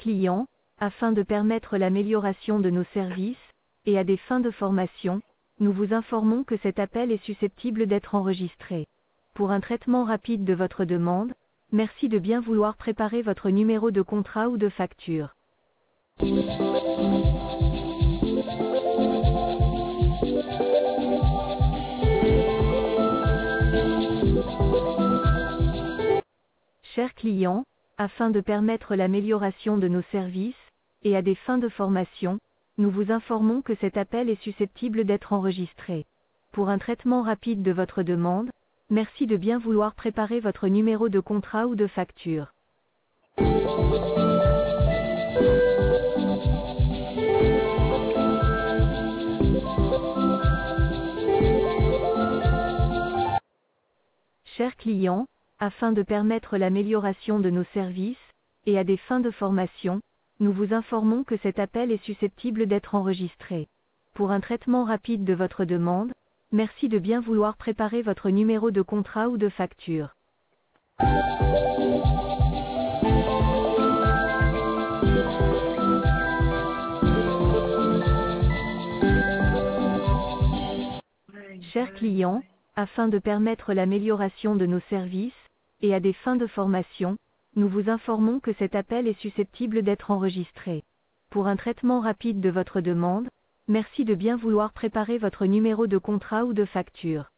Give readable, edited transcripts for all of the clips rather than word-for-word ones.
client, afin de permettre l'amélioration de nos services, et à des fins de formation, nous vous informons que cet appel est susceptible d'être enregistré. Pour un traitement rapide de votre demande, merci de bien vouloir préparer votre numéro de contrat ou de facture. Chers clients, afin de permettre l'amélioration de nos services, et à des fins de formation, nous vous informons que cet appel est susceptible d'être enregistré. Pour un traitement rapide de votre demande, merci de bien vouloir préparer votre numéro de contrat ou de facture. Chers clients, afin de permettre l'amélioration de nos services, et à des fins de formation, nous vous informons que cet appel est susceptible d'être enregistré. Pour un traitement rapide de votre demande, merci de bien vouloir préparer votre numéro de contrat ou de facture. Chers clients, afin de permettre l'amélioration de nos services, et à des fins de formation, nous vous informons que cet appel est susceptible d'être enregistré. Pour un traitement rapide de votre demande, merci de bien vouloir préparer votre numéro de contrat ou de facture.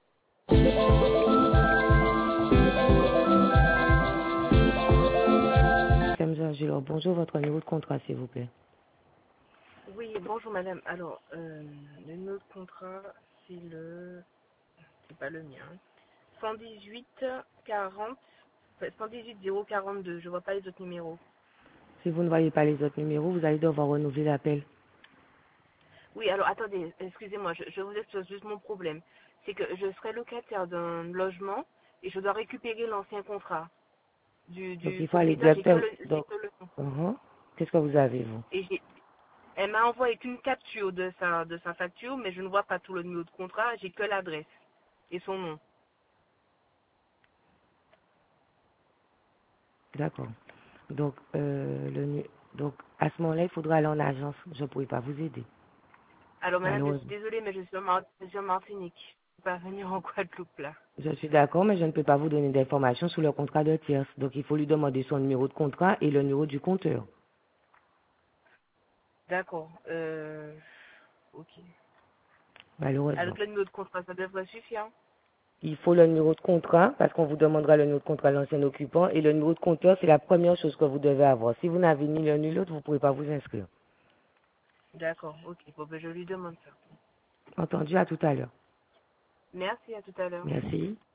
Bonjour, votre numéro de contrat, s'il vous plaît. Oui, bonjour madame. Alors, le numéro de contrat, c'est pas le mien. 118 40, 118 042. Je vois pas les autres numéros. Si vous ne voyez pas les autres numéros, vous allez devoir renouveler l'appel. Oui, alors attendez, excusez-moi, je vous explique juste mon problème. C'est que je serai locataire d'un logement et je dois récupérer l'ancien contrat du Donc, il faut aller propriétaire. J'ai que directement. Donc, le qu'est-ce que vous avez, vous? et elle m'a envoyé qu'une capture de sa facture, mais je ne vois pas tout le numéro de contrat, j'ai que l'adresse et son nom. D'accord. Donc, donc, à ce moment-là, il faudra aller en agence. Je ne pourrai pas vous aider. Alors madame, je suis Malheureusement. désolée, mais je suis en Martinique. Je ne peux pas venir en Guadeloupe là. Je suis d'accord, mais je ne peux pas vous donner d'informations sur le contrat de tierce. Donc, il faut lui demander son numéro de contrat et le numéro du compteur. D'accord. Ok. Malheureusement. Avec le numéro de contrat, ça devrait suffire. Il faut le numéro de contrat, parce qu'on vous demandera le numéro de contrat de l'ancien occupant, et le numéro de compteur, c'est la première chose que vous devez avoir. Si vous n'avez ni l'un ni l'autre, vous ne pouvez pas vous inscrire. D'accord, ok. Bon, ben je lui demande ça. Entendu, à tout à l'heure. Merci, à tout à l'heure. Merci.